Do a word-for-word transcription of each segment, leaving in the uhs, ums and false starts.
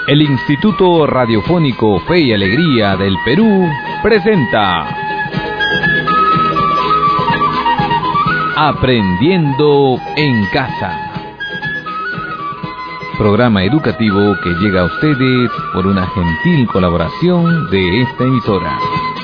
El Instituto Radiofónico Fe y Alegría del Perú presenta Aprendiendo en Casa. Programa educativo que llega a ustedes por una gentil colaboración de esta emisora.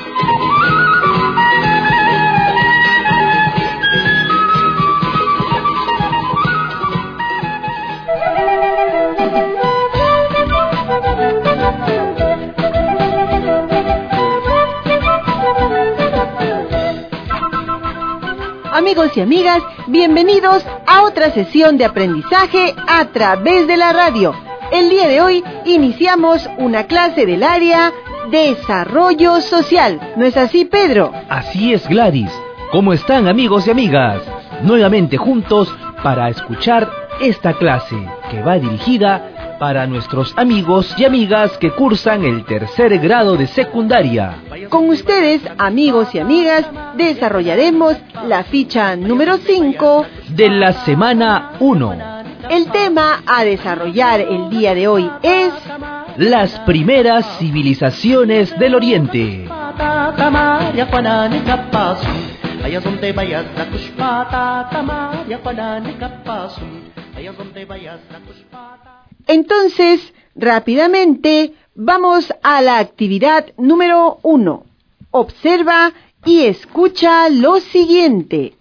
Amigos y amigas, bienvenidos a otra sesión de aprendizaje a través de la radio. El día de hoy iniciamos una clase del área Desarrollo Social. ¿No es así, Pedro? Así es, Gladys. ¿Cómo están, amigos y amigas? Nuevamente juntos para escuchar esta clase que va dirigida para nuestros amigos y amigas que cursan el tercer grado de secundaria. Con ustedes, amigos y amigas, desarrollaremos la ficha número cinco de la semana uno. El tema a desarrollar el día de hoy es las primeras civilizaciones del Oriente. Entonces, rápidamente, vamos a la actividad número uno. Observa y escucha lo siguiente.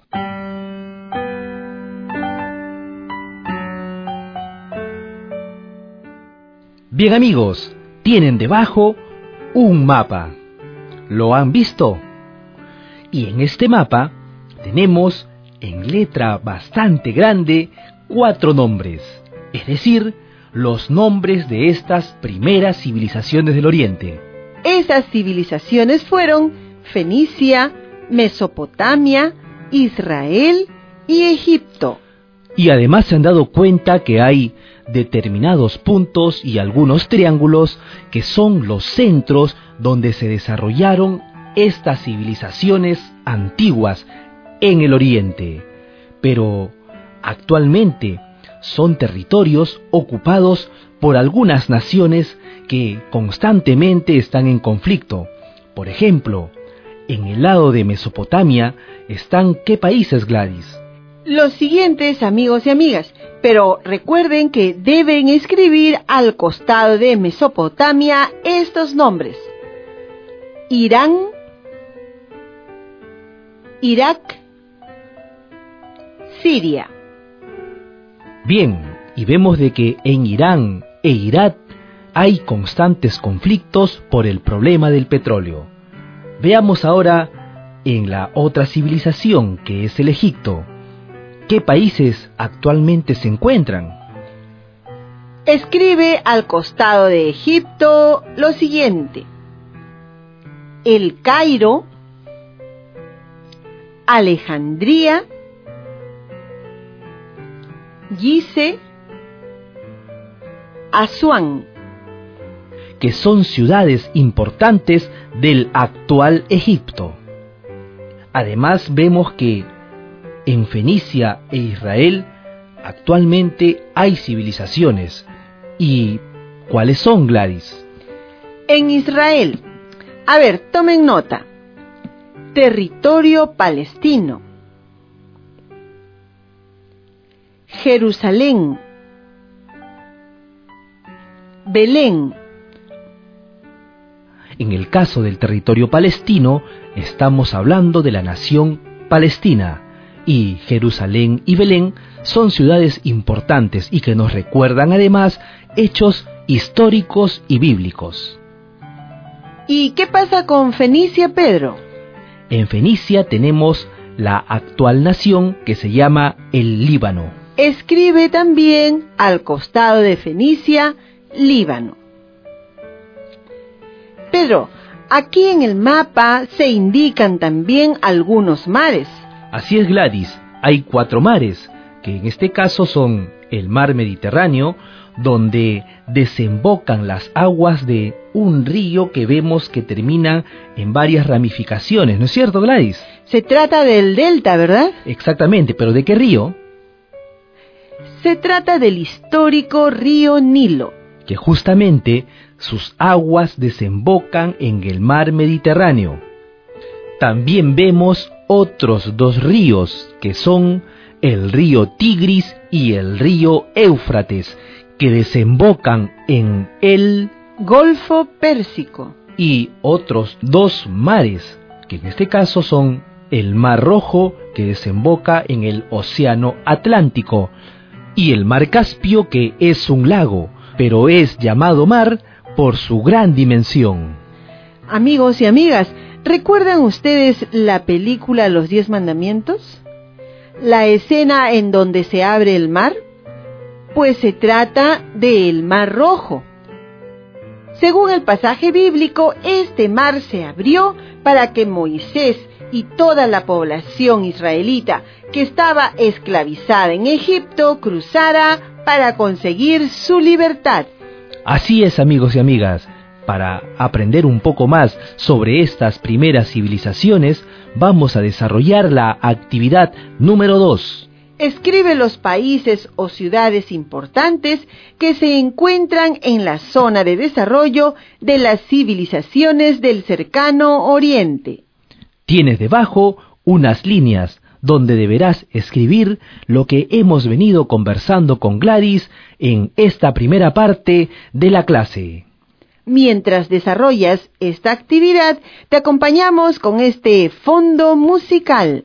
Bien, amigos, tienen debajo un mapa. ¿Lo han visto? Y en este mapa tenemos en letra bastante grande cuatro nombres, es decir, los nombres de estas primeras civilizaciones del Oriente. Esas civilizaciones fueron Fenicia, Mesopotamia, Israel y Egipto. Y además se han dado cuenta que hay determinados puntos y algunos triángulos que son los centros donde se desarrollaron estas civilizaciones antiguas en el Oriente. Pero actualmente son territorios ocupados por algunas naciones que constantemente están en conflicto. Por ejemplo, en el lado de Mesopotamia están ¿qué países, Gladys? Los siguientes, amigos y amigas, pero recuerden que deben escribir al costado de Mesopotamia estos nombres: Irán, Irak, Siria. Bien, y vemos de que en Irán e Irak hay constantes conflictos por el problema del petróleo. Veamos ahora en la otra civilización, que es el Egipto. ¿Qué países actualmente se encuentran? Escribe al costado de Egipto lo siguiente: El Cairo, Alejandría, Gizeh, Asuán, que son ciudades importantes del actual Egipto. Además vemos que en Fenicia e Israel actualmente hay civilizaciones. ¿Y cuáles son, Gladys? En Israel, a ver, tomen nota: territorio palestino, Jerusalén, Belén. En el caso del territorio palestino, estamos hablando de la nación Palestina, y Jerusalén y Belén son ciudades importantes y que nos recuerdan además hechos históricos y bíblicos. ¿Y qué pasa con Fenicia, Pedro? En Fenicia tenemos la actual nación que se llama el Líbano. Escribe también al costado de Fenicia, Líbano. Pedro, aquí en el mapa se indican también algunos mares. Así es, Gladys, hay cuatro mares, que en este caso son el mar Mediterráneo, donde desembocan las aguas de un río que vemos que termina en varias ramificaciones, ¿no es cierto, Gladys? Se trata del delta, ¿verdad? Exactamente, pero ¿de qué río? Se trata del histórico río Nilo, que justamente sus aguas desembocan en el mar Mediterráneo. También vemos otros dos ríos, que son el río Tigris y el río Éufrates, que desembocan en el Golfo Pérsico. Y otros dos mares, que en este caso son el Mar Rojo, que desemboca en el Océano Atlántico, y el Mar Caspio, que es un lago, pero es llamado mar por su gran dimensión. Amigos y amigas, ¿recuerdan ustedes la película Los Diez Mandamientos? La escena en donde se abre el mar, pues se trata del Mar Rojo. Según el pasaje bíblico, este mar se abrió para que Moisés y toda la población israelita que estaba esclavizada en Egipto cruzara para conseguir su libertad. Así es, amigos y amigas. Para aprender un poco más sobre estas primeras civilizaciones, vamos a desarrollar la actividad número dos. Escribe los países o ciudades importantes que se encuentran en la zona de desarrollo de las civilizaciones del cercano Oriente. Tienes debajo unas líneas donde deberás escribir lo que hemos venido conversando con Gladys en esta primera parte de la clase. Mientras desarrollas esta actividad, te acompañamos con este fondo musical.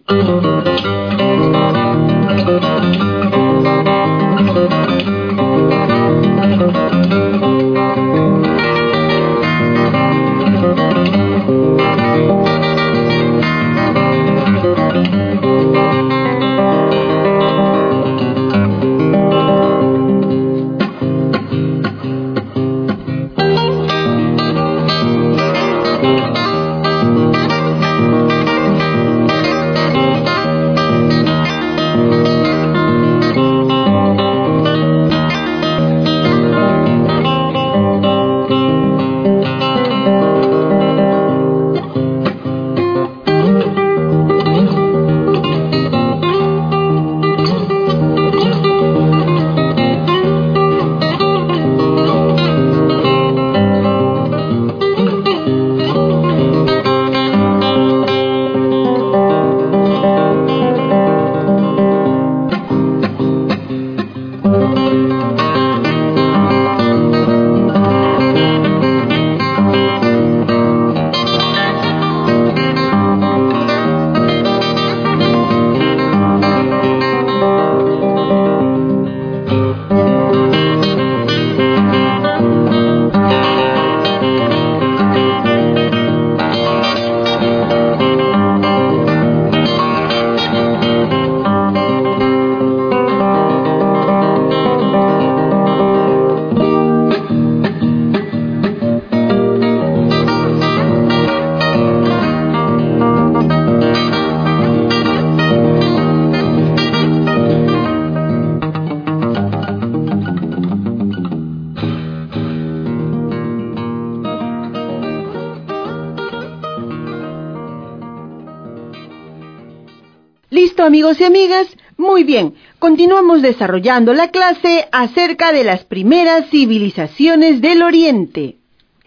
¿Listo, amigos y amigas? Muy bien, continuamos desarrollando la clase acerca de las primeras civilizaciones del Oriente.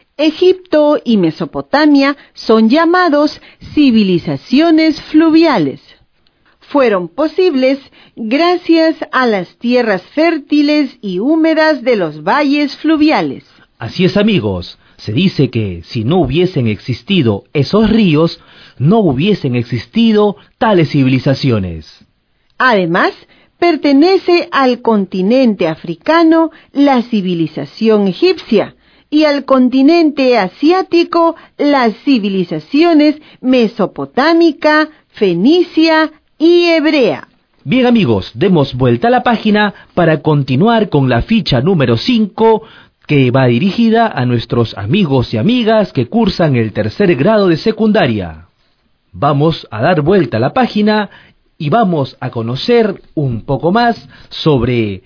Egipto y Mesopotamia son llamados civilizaciones fluviales. Fueron posibles gracias a las tierras fértiles y húmedas de los valles fluviales. Así es, amigos. Se dice que si no hubiesen existido esos ríos, no hubiesen existido tales civilizaciones. Además, pertenece al continente africano la civilización egipcia y al continente asiático las civilizaciones mesopotámica, fenicia y hebrea. Bien, amigos, demos vuelta a la página para continuar con la ficha número cinco, que va dirigida a nuestros amigos y amigas que cursan el tercer grado de secundaria. Vamos a dar vuelta a la página y vamos a conocer un poco más sobre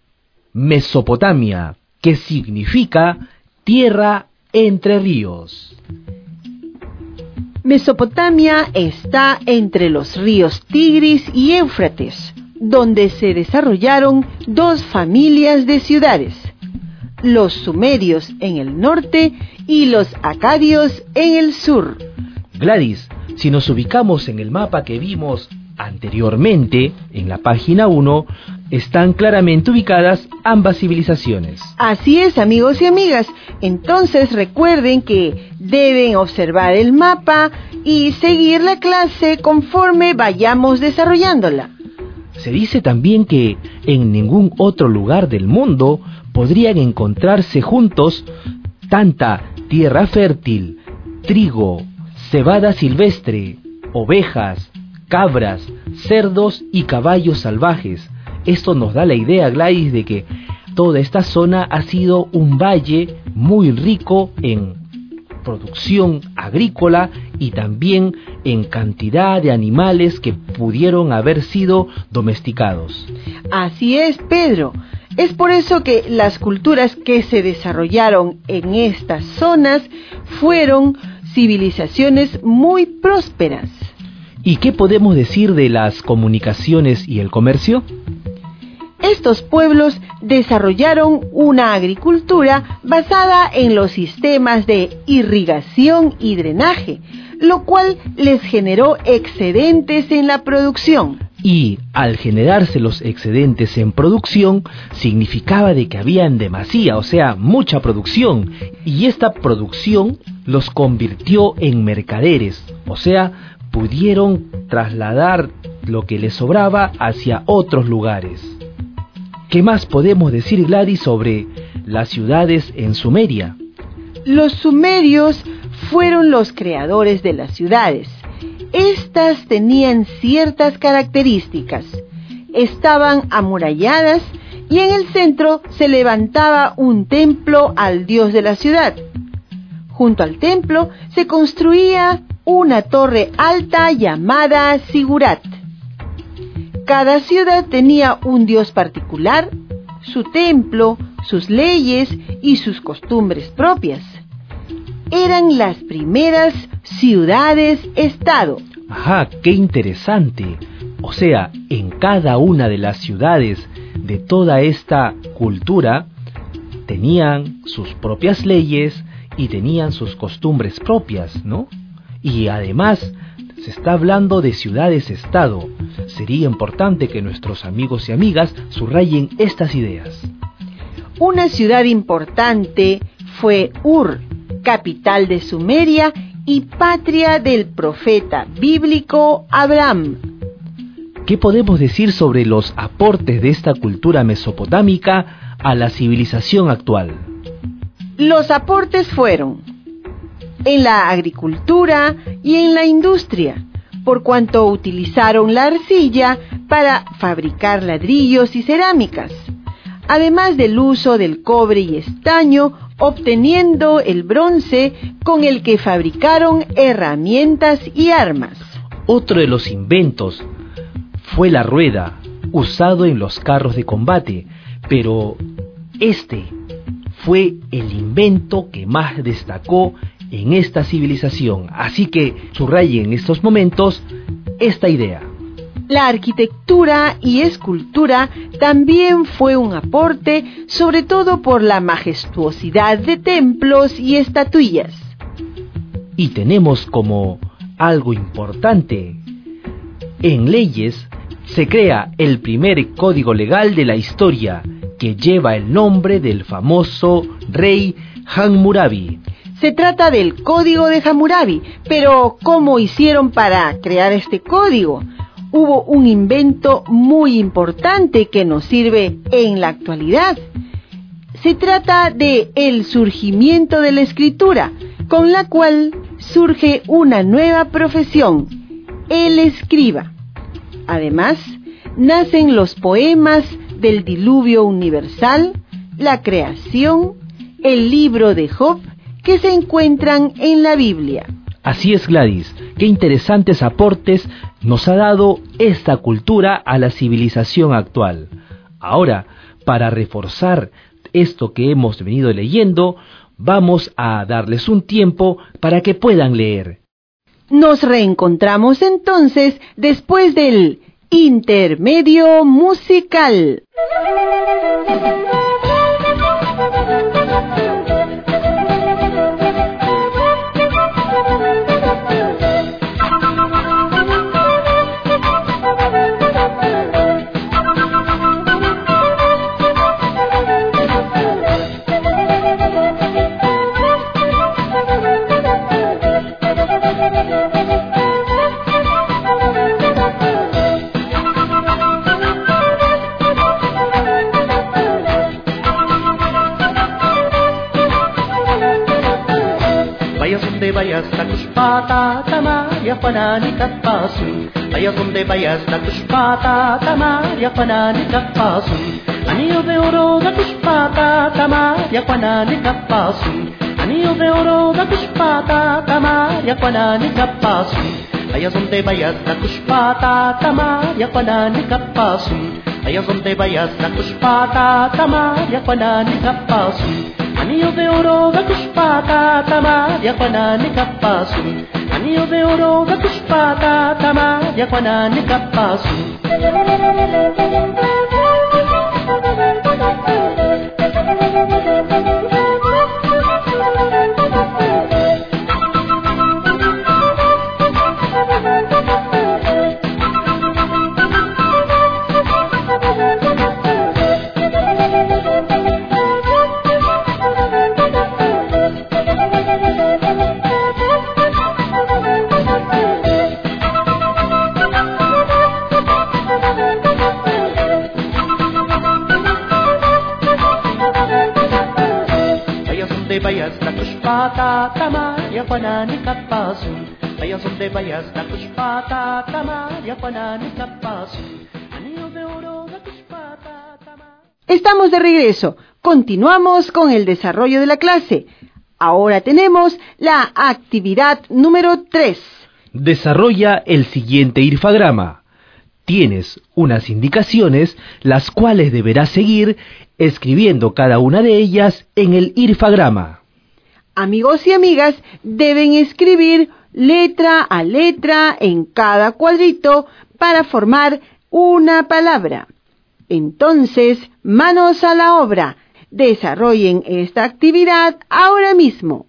Mesopotamia, que significa tierra entre ríos. Mesopotamia está entre los ríos Tigris y Éufrates, donde se desarrollaron dos familias de ciudades. los sumerios en el norte y los acadios en el sur. Gladys, si nos ubicamos en el mapa que vimos anteriormente, en la página uno, están claramente ubicadas ambas civilizaciones. Así es, amigos y amigas. Entonces recuerden que deben observar el mapa y seguir la clase conforme vayamos desarrollándola. Se dice también que en ningún otro lugar del mundo podrían encontrarse juntos tanta tierra fértil, trigo, cebada silvestre, ovejas, cabras, cerdos y caballos salvajes. Esto nos da la idea, Gladys, de que toda esta zona ha sido un valle muy rico en producción agrícola y también en cantidad de animales que pudieron haber sido domesticados. Así es, Pedro. Es por eso que las culturas que se desarrollaron en estas zonas fueron civilizaciones muy prósperas. ¿Y qué podemos decir de las comunicaciones y el comercio? Estos pueblos desarrollaron una agricultura basada en los sistemas de irrigación y drenaje, lo cual les generó excedentes en la producción. Y al generarse los excedentes en producción, significaba de que habían demasía, o sea, mucha producción, y esta producción los convirtió en mercaderes, o sea, pudieron trasladar lo que les sobraba hacia otros lugares. ¿Qué más podemos decir, Gladys, sobre las ciudades en Sumeria? Los sumerios fueron los creadores de las ciudades. Estas tenían ciertas características. Estaban amuralladas y en el centro se levantaba un templo al dios de la ciudad. Junto al templo se construía una torre alta llamada Sigurat. Cada ciudad tenía un dios particular, su templo, sus leyes y sus costumbres propias. Eran las primeras ciudades-estado. Ajá, qué interesante. O sea, en cada una de las ciudades de toda esta cultura tenían sus propias leyes y tenían sus costumbres propias, ¿no? Y además se está hablando de ciudades-estado. Sería importante que nuestros amigos y amigas subrayen estas ideas. Una ciudad importante fue Ur, capital de Sumeria y patria del profeta bíblico Abraham. ¿Qué podemos decir sobre los aportes de esta cultura mesopotámica a la civilización actual? Los aportes fueron en la agricultura y en la industria, por cuanto utilizaron la arcilla para fabricar ladrillos y cerámicas, además del uso del cobre y estaño, obteniendo el bronce con el que fabricaron herramientas y armas. Otro de los inventos fue la rueda, usado en los carros de combate, pero este fue el invento que más destacó en esta civilización. Así que subrayen en estos momentos esta idea. La arquitectura y escultura también fue un aporte, sobre todo por la majestuosidad de templos y estatuillas. Y tenemos como algo importante, en leyes se crea el primer código legal de la historia, que lleva el nombre del famoso rey Hammurabi. Se trata del Código de Hammurabi, pero ¿cómo hicieron para crear este código? Hubo un invento muy importante que nos sirve en la actualidad. Se trata de el surgimiento de la escritura, con la cual surge una nueva profesión, el escriba. Además, nacen los poemas del diluvio universal, la creación, el libro de Job, que se encuentran en la Biblia. Así es, Gladys, qué interesantes aportes nos ha dado esta cultura a la civilización actual. Ahora, para reforzar esto que hemos venido leyendo, vamos a darles un tiempo para que puedan leer. Nos reencontramos entonces después del intermedio musical. kuspata tamaria panani kapasun. Vayas donde vayas da kuspata tamaria panani kapasun. Anillo de oro da kuspata tamaria panani kapasun. Anillo de oro da kuspata tamaria panani kapasun. Vayas donde vayas da kuspata tamaria panani kapasun. Vayas donde vayas da kuspata tamaria panani kapasun. Anillo de oro da kuspata tamaria panani kapasun. Anillo de oro da kuspata tamaria panani kapasun. Vayas da kuspata tamaria panani kapasun. Vayas donde vayas da kuspata tamaria panani kapasun. Anillo de oro da kuspata tamaria. Estamos de regreso. Continuamos con el desarrollo de la clase. Ahora tenemos la actividad número tres. Desarrolla el siguiente irfagrama. Tienes unas indicaciones, las cuales deberás seguir escribiendo cada una de ellas en el irfagrama. Amigos y amigas, deben escribir letra a letra en cada cuadrito para formar una palabra. Entonces, manos a la obra. Desarrollen esta actividad ahora mismo.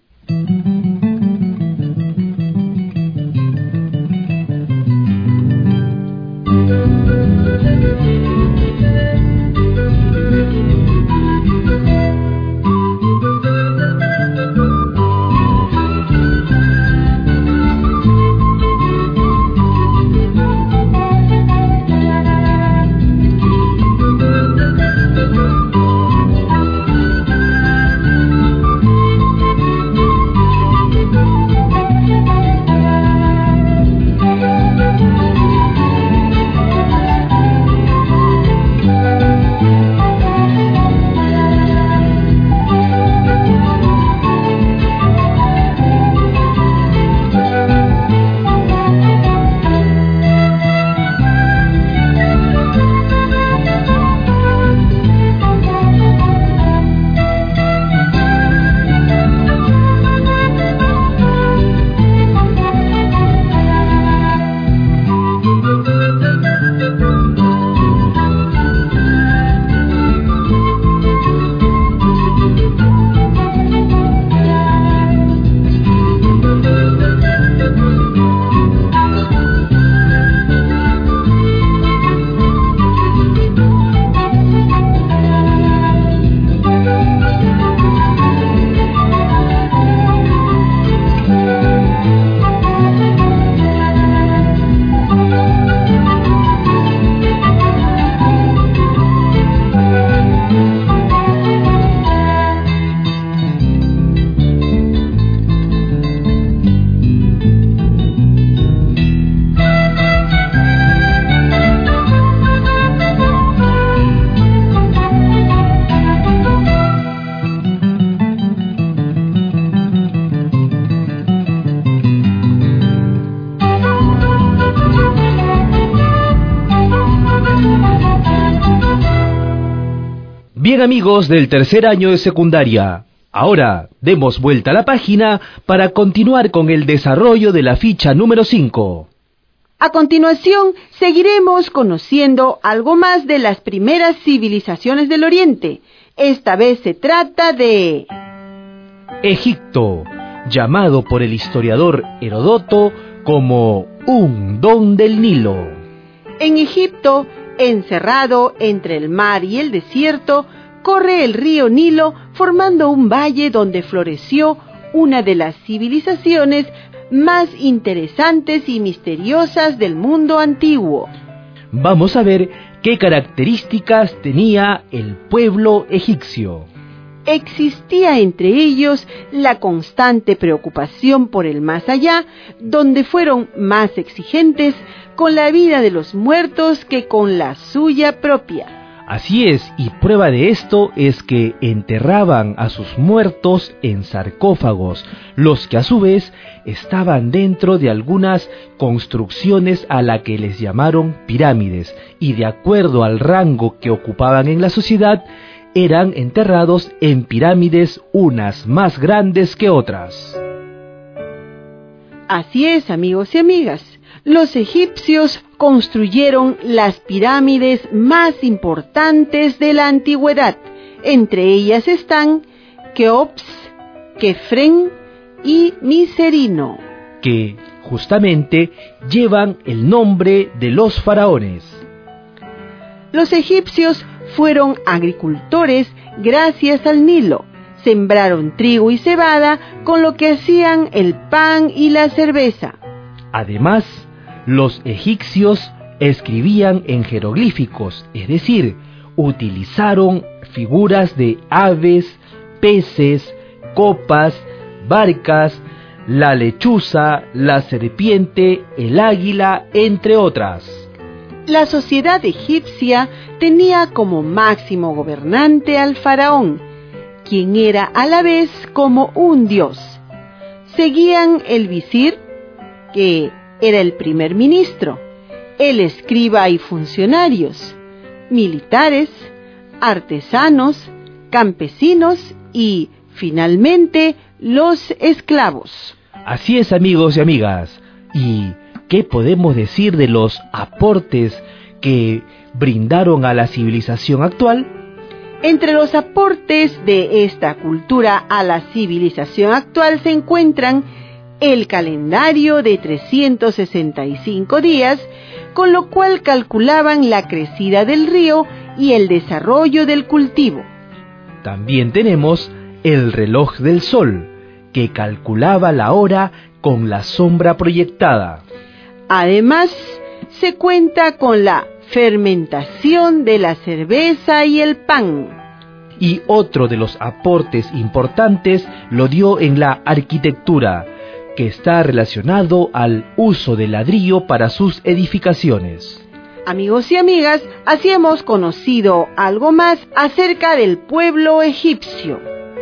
Bien, amigos del tercer año de secundaria, ahora demos vuelta a la página para continuar con el desarrollo de la ficha número cinco. A continuación, seguiremos conociendo algo más de las primeras civilizaciones del Oriente. Esta vez se trata de Egipto, llamado por el historiador Heródoto como un don del Nilo. En Egipto, encerrado entre el mar y el desierto, corre el río Nilo formando un valle donde floreció una de las civilizaciones más interesantes y misteriosas del mundo antiguo. Vamos a ver qué características tenía el pueblo egipcio. existía entre ellos la constante preocupación por el más allá, donde fueron más exigentes con la vida de los muertos que con la suya propia. Así es, y prueba de esto es que enterraban a sus muertos en sarcófagos, los que a su vez estaban dentro de algunas construcciones a la que les llamaron pirámides, y de acuerdo al rango que ocupaban en la sociedad, eran enterrados en pirámides unas más grandes que otras. Así es, amigos y amigas. Los egipcios construyeron las pirámides más importantes de la antigüedad. Entre ellas están Keops, Kefren y Miserino, que justamente llevan el nombre de los faraones. Los egipcios fueron agricultores gracias al Nilo. Sembraron trigo y cebada, con lo que hacían el pan y la cerveza. Además, los egipcios escribían en jeroglíficos, es decir, utilizaron figuras de aves, peces, copas, barcas, la lechuza, la serpiente, el águila, entre otras. La sociedad egipcia tenía como máximo gobernante al faraón, quien era a la vez como un dios. Seguían el visir, que era el primer ministro, el escriba y funcionarios, militares, artesanos, campesinos y, finalmente, los esclavos. Así es, amigos y amigas. ¿Y qué podemos decir de los aportes que brindaron a la civilización actual? Entre los aportes de esta cultura a la civilización actual se encuentran el calendario de trescientos sesenta y cinco días, con lo cual calculaban la crecida del río y el desarrollo del cultivo. También tenemos el reloj del sol, que calculaba la hora con la sombra proyectada. Además, se cuenta con la fermentación de la cerveza y el pan. Y otro de los aportes importantes lo dio en la arquitectura, que está relacionado al uso del ladrillo para sus edificaciones. Amigos y amigas, así hemos conocido algo más acerca del pueblo egipcio.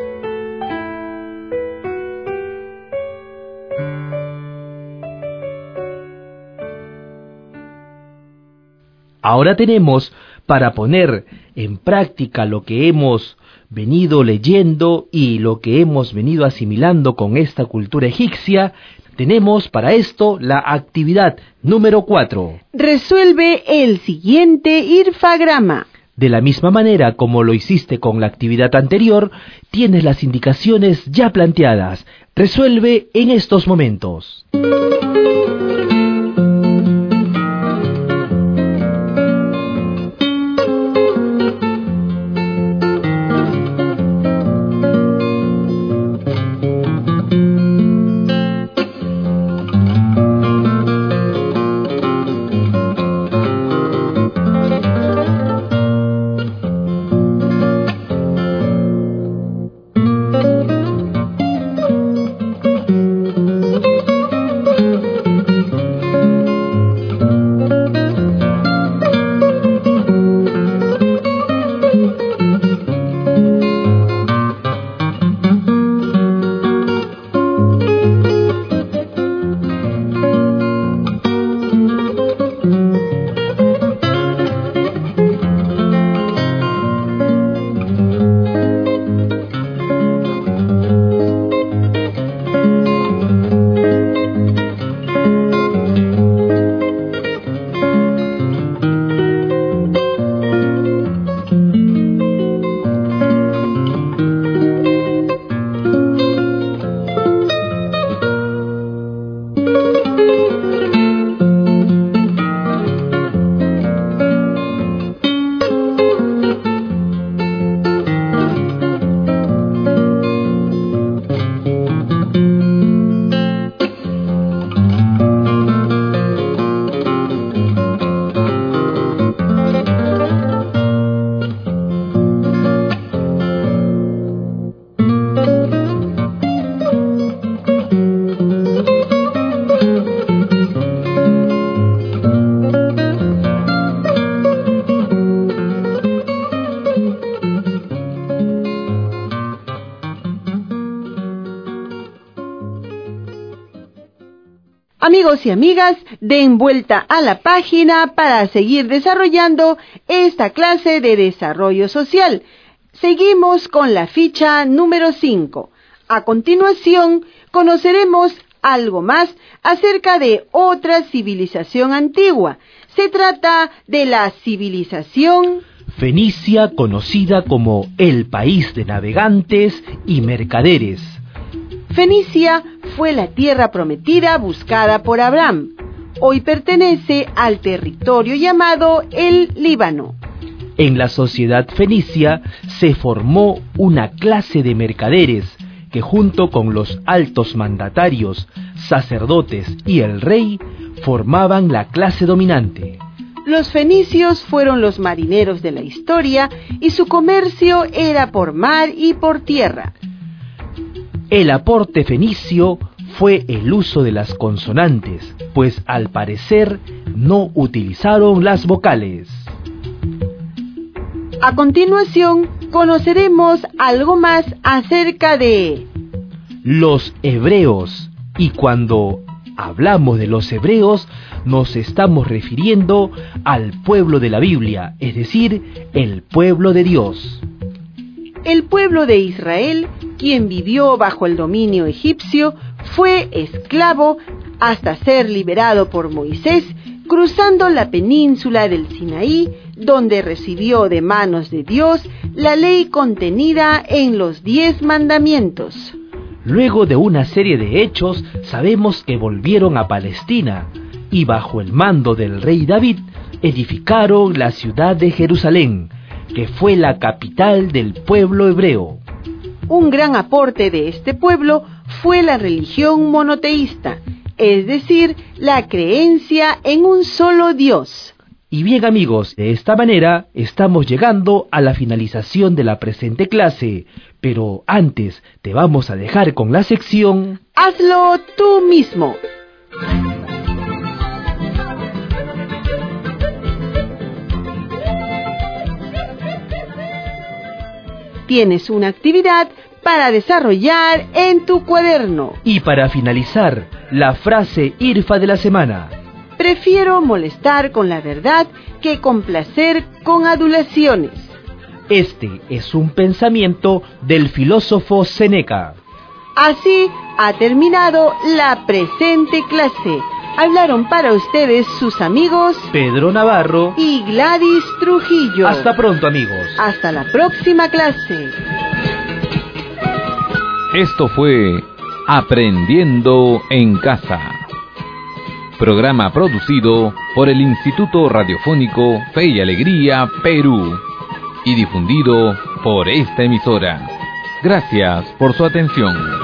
Ahora tenemos, para poner en práctica lo que hemos venido leyendo y lo que hemos venido asimilando con esta cultura egipcia, tenemos para esto la actividad número cuatro. Resuelve el siguiente irfagrama. De la misma manera como lo hiciste con la actividad anterior, tienes las indicaciones ya planteadas. Resuelve en estos momentos. Amigos y amigas, den vuelta a la página para seguir desarrollando esta clase de desarrollo social. Seguimos con la ficha número cinco. A continuación, conoceremos algo más acerca de otra civilización antigua. Se trata de la civilización fenicia, conocida como el país de navegantes y mercaderes. Fenicia fue la tierra prometida buscada por Abraham. Hoy pertenece al territorio llamado el Líbano. En la sociedad fenicia se formó una clase de mercaderes que junto con los altos mandatarios, sacerdotes y el rey formaban la clase dominante. Los fenicios fueron los marineros de la historia y su comercio era por mar y por tierra. El aporte fenicio fue el uso de las consonantes, pues al parecer no utilizaron las vocales. A continuación, conoceremos algo más acerca de los hebreos. Y cuando hablamos de los hebreos, nos estamos refiriendo al pueblo de la Biblia, es decir, el pueblo de Dios. El pueblo de Israel, quien vivió bajo el dominio egipcio, fue esclavo hasta ser liberado por Moisés, cruzando la península del Sinaí, donde recibió de manos de Dios la ley contenida en los diez mandamientos. Luego de una serie de hechos, sabemos que volvieron a Palestina y bajo el mando del rey David edificaron la ciudad de Jerusalén, que fue la capital del pueblo hebreo. Un gran aporte de este pueblo fue la religión monoteísta, es decir, la creencia en un solo Dios. Y bien amigos, de esta manera estamos llegando a la finalización de la presente clase, pero antes te vamos a dejar con la sección ¡Hazlo tú mismo! Tienes una actividad para desarrollar en tu cuaderno. Y para finalizar, la frase IRFA de la semana. Prefiero molestar con la verdad que complacer con adulaciones. Este es un pensamiento del filósofo Séneca. Así ha terminado la presente clase. Hablaron para ustedes sus amigos Pedro Navarro y Gladys Trujillo. Hasta pronto, amigos. Hasta la próxima clase. Esto fue Aprendiendo en Casa. Programa producido por el Instituto Radiofónico Fe y Alegría, Perú, y difundido por esta emisora. Gracias por su atención.